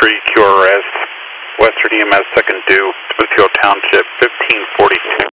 QRS, Western EMS second due, Smithfield Township, 1542.